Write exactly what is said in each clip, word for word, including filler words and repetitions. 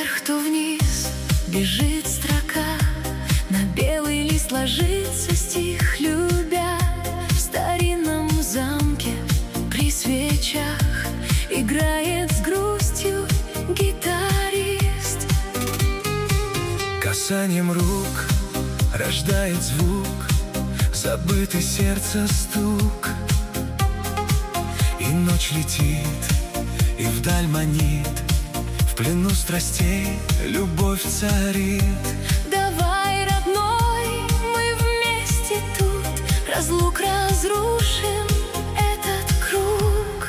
вверх, то вниз бежит строка, на белый лист ложится стих, любя. В старинном замке при свечах играет с грустью гитарист. Касанием рук рождает звук, забытый сердца стук. И ночь летит, и вдаль манит, в плену страстей любовь царит. Давай, родной, мы вместе тут разлук разрушим этот круг.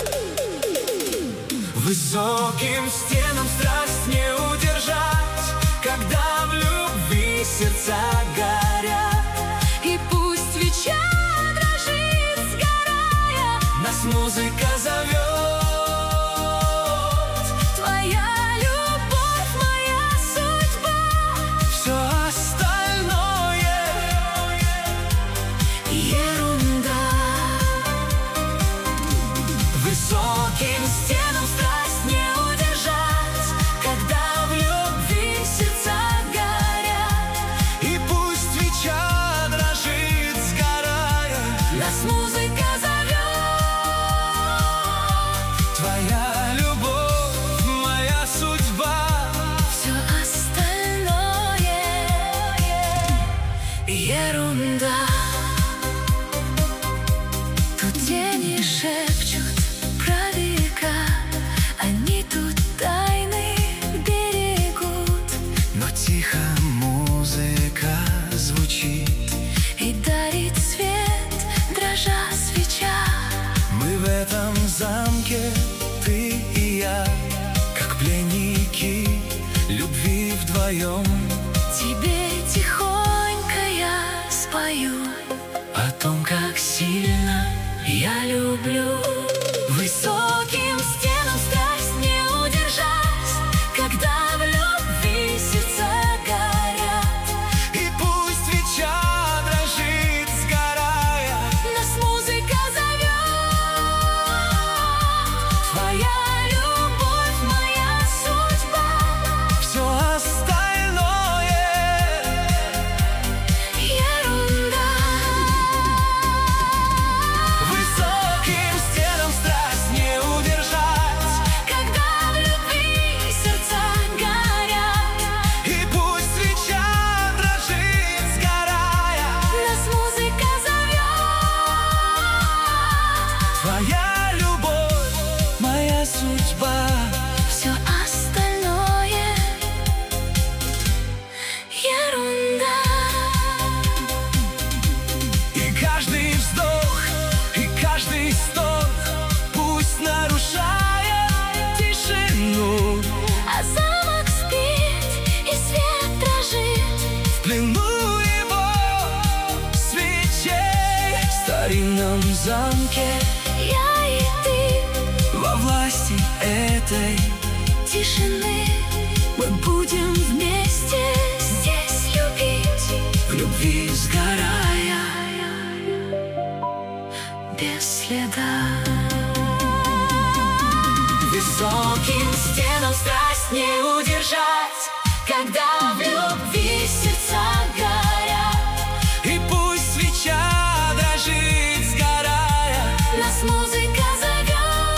Высоким стенам страсть не удержать, когда в любви сердца горят. И пусть свеча дрожит, сгорая, Нас музыка зовет. твоя любовь, моя судьба. Все остальное Ерунда. высоким стенам страсть не удержать, когда в любви сердца горят. И пусть свеча дрожит, сгорая, Нас музыка зовет. твоя любовь, моя судьба. Все остальное ерунда. Тут тени шепчут про века, они тут тайны берегут. Но тихо музыка звучит, И дарит свет, дрожа свеча. мы в этом замке, ты и я, как пленники любви вдвоем. Тебе тихонько я спою О том, как сильно я люблю. Высоким стенам страсть не удержать, когда в любви сердца горят. и пусть свеча дрожит, сгорая, Нас музыка зовет. Твоя любовь, моя судьба. все остальное Ерунда. высоким стенам страсть не удержать, Когда в любви сердца горят, и пусть свеча дрожит, сгорая, Нас музыка зовет. твоя любовь, моя судьба. Все остальное ерунда. И каждый вздох, и каждый стон пусть нарушает тишину. А замок спит, и свет дрожит. В плену его свечей, в старинном замке, Я и ты, во власти этой тишины. Мы будем вместе здесь любить, в любви сгорая. без следа. Высоким Стенам страсть не удержать, когда в любви сердца горят. и пусть свеча дрожит, сгорая, Нас музыка зовет.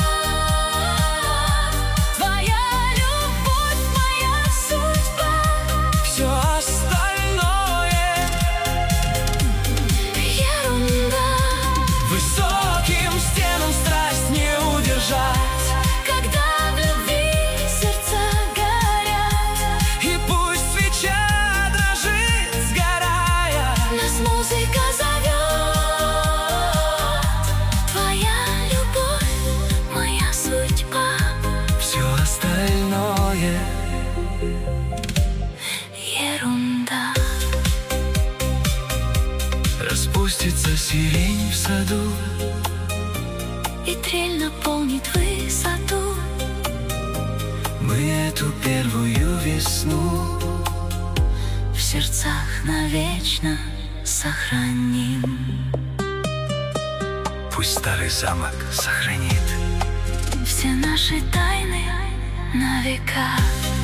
Твоя любовь, моя судьба. все остальное Ерунда. высоким стенам страсть не удержать, Когда в любви сердца горят. и пусть свеча дрожит, сгорая, Нас музыка зовет. Твоя любовь, моя судьба. все остальное Ерунда. распустится сирень в саду, И трель наполнит высоту. мы эту первую весну В сердцах навечно сохраним. пусть старый замок сохранит Все наши тайны на века.